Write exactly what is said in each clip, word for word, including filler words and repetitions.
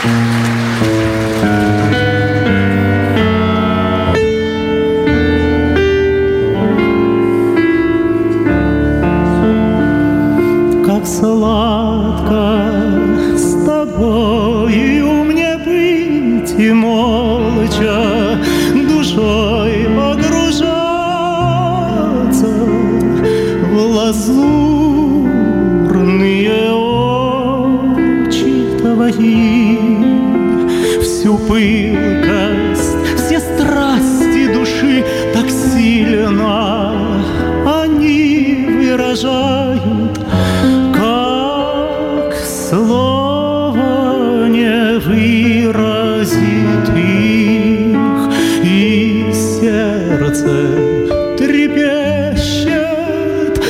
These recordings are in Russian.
Как сладко с тобою мне быть и молча душой погружаться в лазурные очи твои, всю пылкость, все страсти души так сильно они выражают, как слово не выразит их, и сердце трепещет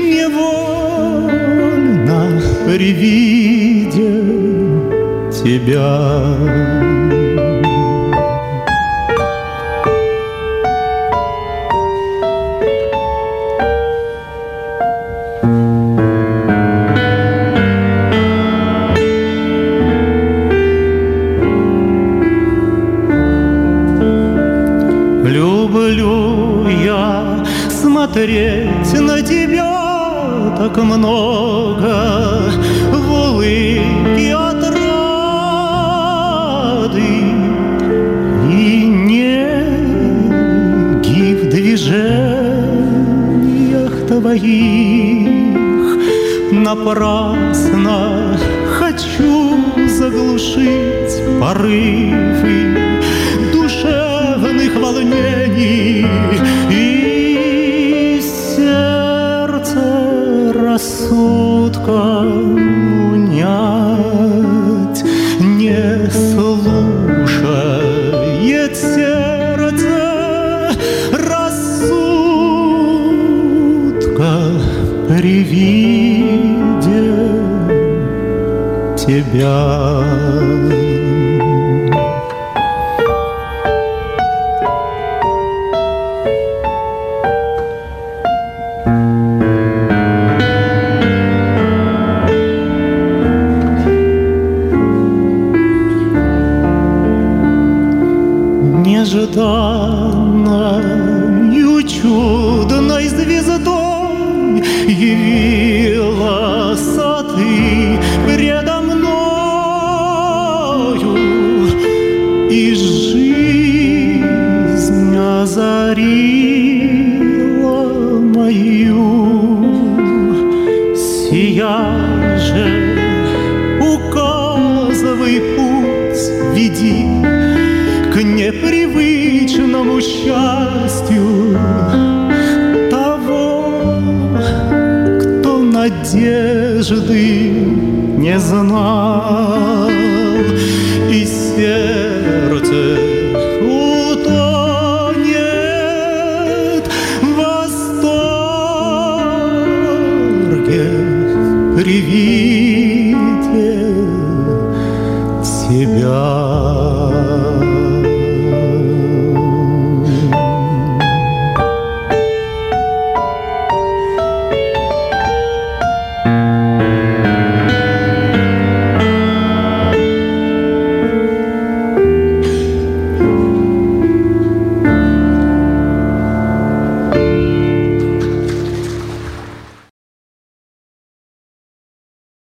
невольно при виде тебя. Люблю я смотреть на тебя так много в улыбке отрады и неги в движениях твоих. Напрасно хочу заглушить порывы душевных волнений и сердце рассудком унять. Не слушает сердце рассудка при виде тебя. Нежданною чудной звездой явилась ты предо мною, и жизнь озарила мою. Сия же указывай путь, веди к непривычному счастью того, кто надежды не знал, и сердце утонет в восторге при виде